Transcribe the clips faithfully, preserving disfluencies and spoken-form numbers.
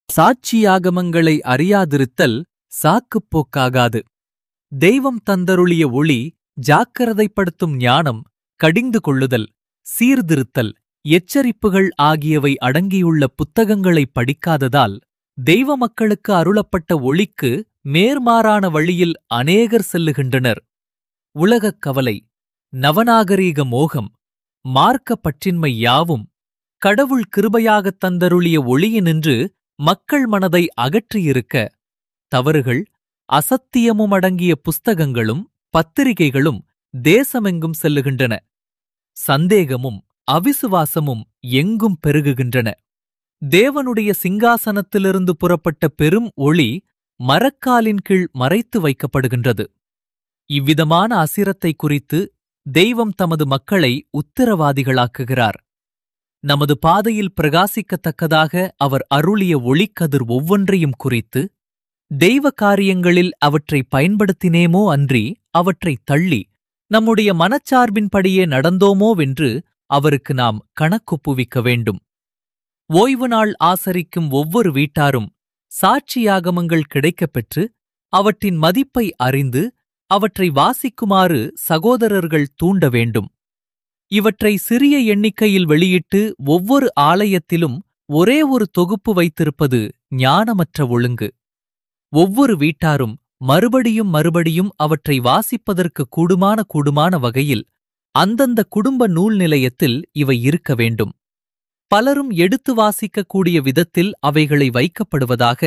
சாட்சியாகமங்களை அறியாதிருத்தல் சாக்குப்போக்காகாது. தெய்வம் தந்தருளிய ஒளி, ஜாக்கிரதைப்படுத்தும் ஞானம், கடிந்து கொள்ளுதல், சீர்திருத்தல், எச்சரிப்புகள் ஆகியவை அடங்கியுள்ள புத்தகங்களை படிக்காததால் தெய்வ மக்களுக்கு அருளப்பட்ட ஒளிக்கு நேர்மாறான வழியில் அநேகர் செல்லுகின்றனர். உலகக் கவலை, நவநாகரீக மோகம், மார்க்க பற்றின்மை யாவும் கடவுள் கிருபையாகத் தந்தருளிய ஒளியினின்று மக்கள் மனதை அகற்றியிருக்க, தவறுகள், அசத்தியமும் அடங்கிய புஸ்தகங்களும் பத்திரிகைகளும் தேசமெங்கும் செல்லுகின்றன. சந்தேகமும் அவிசுவாசமும் எங்கும் பெருகுகின்றன. தேவனுடைய சிங்காசனத்திலிருந்து புறப்பட்ட பெரும் ஒளி மரக்காலின் கீழ் மறைத்து வைக்கப்படுகின்றது. இவ்விதமான அசிரத்தை குறித்து தெய்வம் தமது மக்களை உத்திரவாதிகளாக்குகிறார். நமது பாதையில் பிரகாசிக்கத்தக்கதாக அவர் அருளிய ஒளிக்கதிர் ஒவ்வொன்றையும் குறித்து, தெய்வ காரியங்களில் அவற்றை பயன்படுத்தினேமோ அன்றி அவற்றை தள்ளி நம்முடைய மனச்சார்பின்படியே நடந்தோமோவென்று அவருக்கு நாம் கணக்கொப்புவிக்க வேண்டும். ஓய்வு நாள் ஆசரிக்கும் ஒவ்வொரு வீட்டாரும் சாட்சியாகமங்கள் கிடைக்கப் பெற்று அவற்றின் மதிப்பை அறிந்து அவற்றை வாசிக்குமாறு சகோதரர்கள் தூண்ட வேண்டும். இவற்றை சிறிய எண்ணிக்கையில் வெளியிட்டு ஒவ்வொரு ஆலயத்திலும் ஒரே ஒரு தொகுப்பு வைத்திருப்பது ஞானமற்ற ஒழுங்கு. ஒவ்வொரு வீட்டாரும் மறுபடியும் மறுபடியும் அவற்றை வாசிப்பதற்கு கூடுமான கூடுமான வகையில் அந்தந்த குடும்ப நூல் நிலையத்தில் இவை இருக்க வேண்டும். பலரும் எடுத்து வாசிக்கக்கூடிய விதத்தில் அவைகளை வைக்கப்படுவதாக.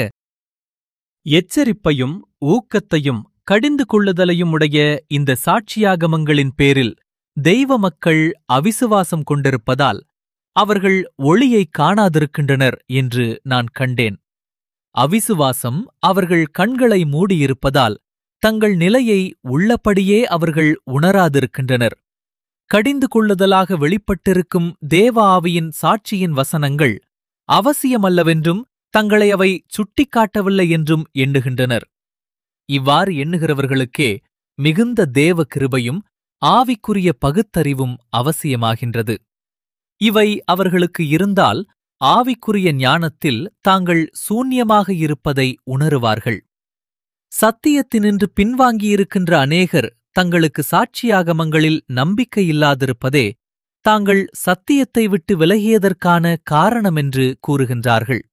எச்சரிப்பையும் ஊக்கத்தையும் கடிந்து கொள்ளுதலையும் உடைய இந்த சாட்சியாகமங்களின் பேரில் தெய்வ மக்கள் அவிசுவாசம் கொண்டிருப்பதால் அவர்கள் ஒளியைக் காணாதிருக்கின்றனர் என்று நான் கண்டேன். அவிசுவாசம் அவர்கள் கண்களை மூடியிருப்பதால் தங்கள் நிலையை உள்ளபடியே அவர்கள் உணராதிருக்கின்றனர். கடிந்து கொள்ளுதலாக வெளிப்பட்டிருக்கும் தேவ ஆவியின் சாட்சியின் வசனங்கள் அவசியமல்லவென்றும் தங்களை அவை சுட்டிக்காட்டவில்லை என்றும் எண்ணுகின்றனர். இவ்வாறு எண்ணுகிறவர்களுக்கே மிகுந்த தேவ கிருபையும் ஆவிக்குரிய பகுத்தறிவும் அவசியமாகின்றது. இவை அவர்களுக்கு இருந்தால் ஆவிக்குரிய ஞானத்தில் தாங்கள் சூன்யமாக இருப்பதை உணருவார்கள். சத்தியத்தினின்று பின்வாங்கியிருக்கின்ற அநேகர் தங்களுக்கு சாட்சியாகமங்களில் நம்பிக்கையில்லாதிருப்பதே தாங்கள் சத்தியத்தை விட்டு விலகியதற்கான காரணமென்று கூறுகின்றார்கள்.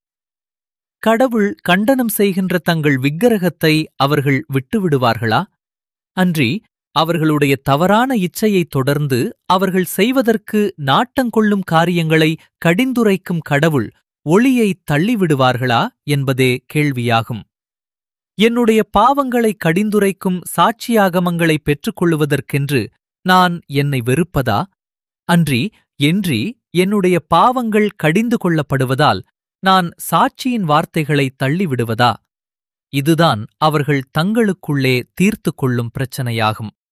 கடவுள் கண்டனம் செய்கின்ற தங்கள் விக்கிரகத்தை அவர்கள் விட்டுவிடுவார்களா? அன்றி அவர்களுடைய தவறான இச்சையைத் தொடர்ந்து அவர்கள் செய்வதற்கு நாட்டங்கொள்ளும் காரியங்களை கடிந்துரைக்கும் கடவுள் ஒளியைத் தள்ளிவிடுவார்களா என்பதே கேள்வியாகும். என்னுடைய பாவங்களை கடிந்துரைக்கும் சாட்சியாகமங்களை பெற்றுக்கொள்ளுவதற்கென்று நான் என்னை வெறுப்பதா? அன்றி என்றி என்னுடைய பாவங்கள் கடிந்து கொள்ளப்படுவதால் நான் சாட்சியின் வார்த்தைகளை தள்ளிவிடுவதா? இதுதான் அவர்கள் தங்களுக்குள்ளே தீர்த்து கொள்ளும் பிரச்சனையாகும்.